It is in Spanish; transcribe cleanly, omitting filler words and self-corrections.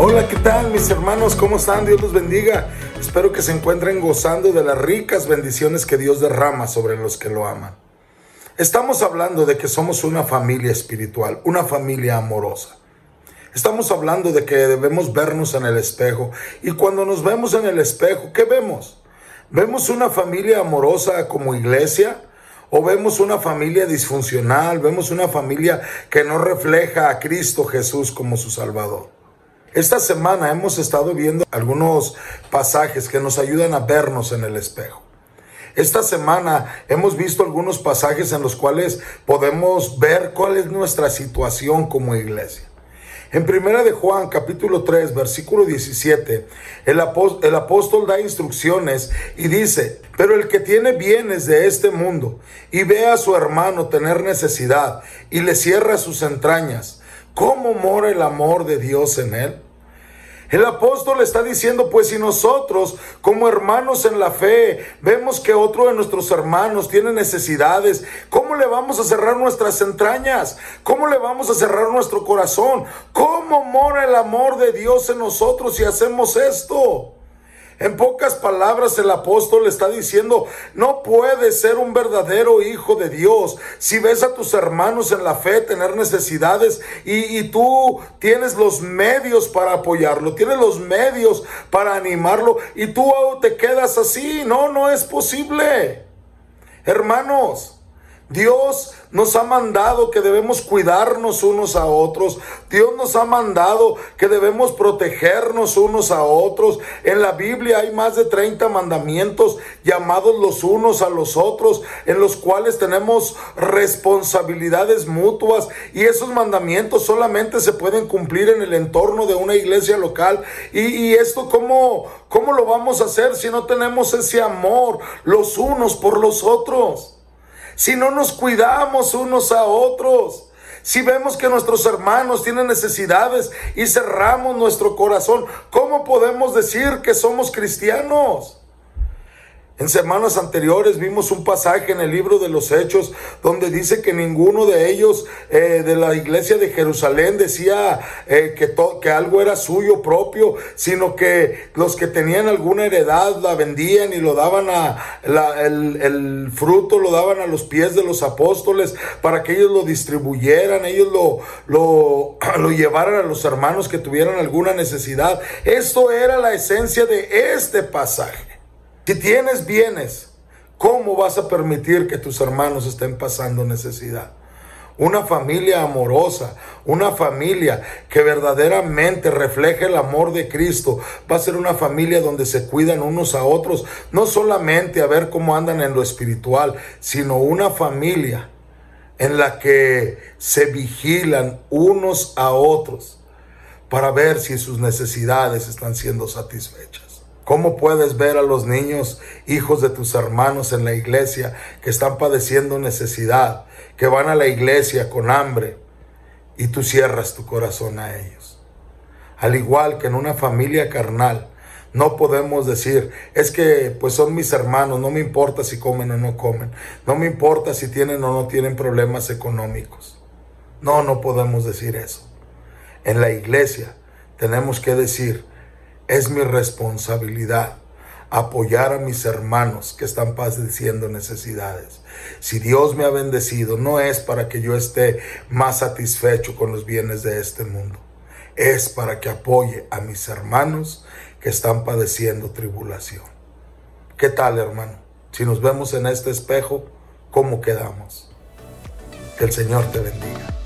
Hola, ¿qué tal mis hermanos? ¿Cómo están? Dios los bendiga. Espero que se encuentren gozando de las ricas bendiciones que Dios derrama sobre los que lo aman. Estamos hablando de que somos una familia espiritual, una familia amorosa. Estamos hablando de que debemos vernos en el espejo. Y cuando nos vemos en el espejo, ¿qué vemos? ¿Vemos una familia amorosa como iglesia? ¿O vemos una familia disfuncional? ¿Vemos una familia que no refleja a Cristo Jesús como su Salvador? Esta semana hemos estado viendo algunos pasajes que nos ayudan a vernos en el espejo. Esta semana hemos visto algunos pasajes en los cuales podemos ver cuál es nuestra situación como iglesia. En 1 de Juan, capítulo 3, versículo 17, el apóstol da instrucciones y dice: pero el que tiene bienes de este mundo y ve a su hermano tener necesidad y le cierra sus entrañas, ¿cómo mora el amor de Dios en él? El apóstol está diciendo, pues si nosotros como hermanos en la fe vemos que otro de nuestros hermanos tiene necesidades, ¿cómo le vamos a cerrar nuestras entrañas? ¿Cómo le vamos a cerrar nuestro corazón? ¿Cómo mora el amor de Dios en nosotros si hacemos esto? En pocas palabras, el apóstol está diciendo, no puedes ser un verdadero hijo de Dios si ves a tus hermanos en la fe tener necesidades y tú tienes los medios para apoyarlo, tienes los medios para animarlo y tú te quedas así. No es posible. Hermanos, Dios nos ha mandado que debemos cuidarnos unos a otros. Dios nos ha mandado que debemos protegernos unos a otros. En la Biblia hay más de 30 mandamientos llamados los unos a los otros, en los cuales tenemos responsabilidades mutuas. Y esos mandamientos solamente se pueden cumplir en el entorno de una iglesia local. Y esto, ¿cómo lo vamos a hacer si no tenemos ese amor los unos por los otros? Si no nos cuidamos unos a otros, si vemos que nuestros hermanos tienen necesidades y cerramos nuestro corazón, ¿cómo podemos decir que somos cristianos? En semanas anteriores vimos un pasaje en el libro de los Hechos donde dice que ninguno de ellos de la iglesia de Jerusalén decía que algo era suyo propio, sino que los que tenían alguna heredad la vendían y lo daban el fruto lo daban a los pies de los apóstoles para que ellos lo distribuyeran, ellos lo llevaran a los hermanos que tuvieran alguna necesidad. Esto era la esencia de este pasaje. Si tienes bienes, ¿cómo vas a permitir que tus hermanos estén pasando necesidad? Una familia amorosa, una familia que verdaderamente refleje el amor de Cristo, va a ser una familia donde se cuidan unos a otros, no solamente a ver cómo andan en lo espiritual, sino una familia en la que se vigilan unos a otros para ver si sus necesidades están siendo satisfechas. ¿Cómo puedes ver a los niños, hijos de tus hermanos en la iglesia, que están padeciendo necesidad, que van a la iglesia con hambre, y tú cierras tu corazón a ellos? Al igual que en una familia carnal, no podemos decir, es que pues son mis hermanos, no me importa si comen o no comen, no me importa si tienen o no tienen problemas económicos. No podemos decir eso. En la iglesia tenemos que decir, es mi responsabilidad apoyar a mis hermanos que están padeciendo necesidades. Si Dios me ha bendecido, no es para que yo esté más satisfecho con los bienes de este mundo. Es para que apoye a mis hermanos que están padeciendo tribulación. ¿Qué tal, hermano? Si nos vemos en este espejo, ¿cómo quedamos? Que el Señor te bendiga.